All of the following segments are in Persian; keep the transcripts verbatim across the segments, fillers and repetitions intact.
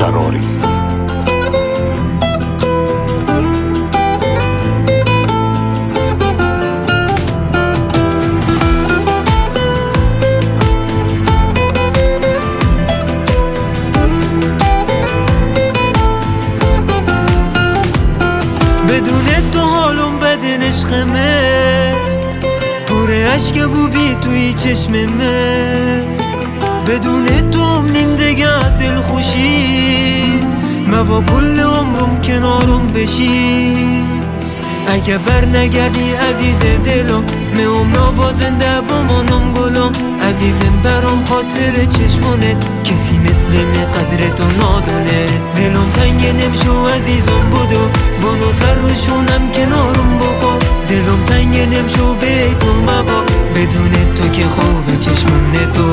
شراری. بدون تو حالم بدن عشقمه، پوره عشق بو بی توی چشممه. بدون تو نیم دگه دل خوشی، موا کل عمرم کنارم بشی. اگه بر نگردی عزیز دلم، میام نوازنده بمانم گلم. عزیزم برام خاطر چشمانت، کسی مثل می قدر تو نادونه. دلم تنگ نمشو عزیزم بودو، بانو سر روشونم کنارم بخوا. دلم تنگ نمشو بیتو موا، بدون تو که خوب چشمونه تو.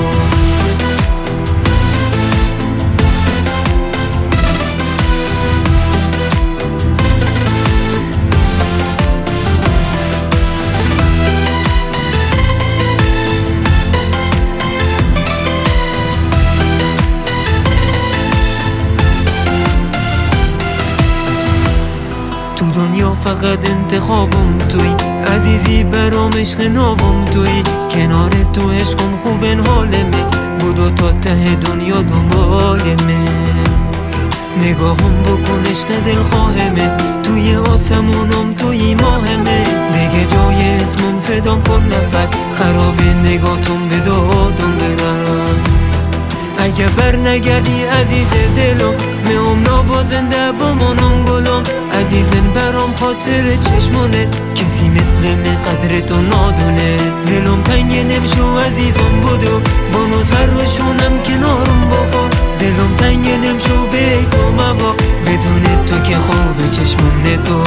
تو دنیا فقط انتخابم توی، عزیزی برام عشق نابم توی. کنار تو عشقم خوبن حالمه، بودو تا ته دنیا دنبالمه. نگاهم بکن عشق دل خواهمه، توی آسمونم توی ماهمه. دیگه جای اسمم صدام کن نفس، خراب نگاتم به دادم برس. اگه بر نگردی عزیز دلم، میام نوازنده بمانم گلم. عزیزم برام خاطر چشمانت، کسی مثل من قدر تو نادونه. دلم تنگ نمشو عزیزم بودو، بانو سر روشونم کنارم بخوا. دلم تنگ نمشو بیتو موا، بدون تو که خوب چشمونه تو.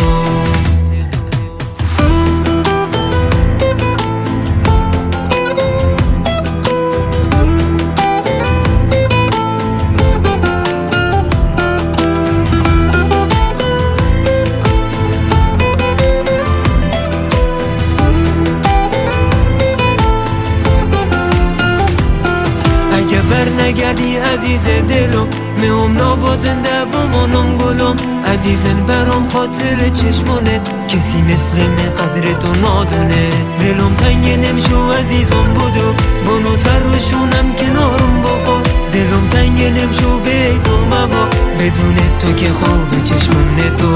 اگه بر نگردی عزیز دلم، میام نوازنده بمانم گلم. عزیزم برام خاطر چشمانت، کسی مثل من قدر تو نادونه. دلم تنگ نمشو عزیزم بودو، بانو سر روشونم کنارم بخوا. دلم تنگ نمشو بیتو موا، بدون تو که خوب چشمونه تو.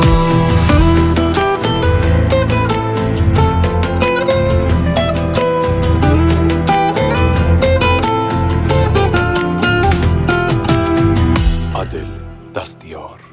عادل دستیار.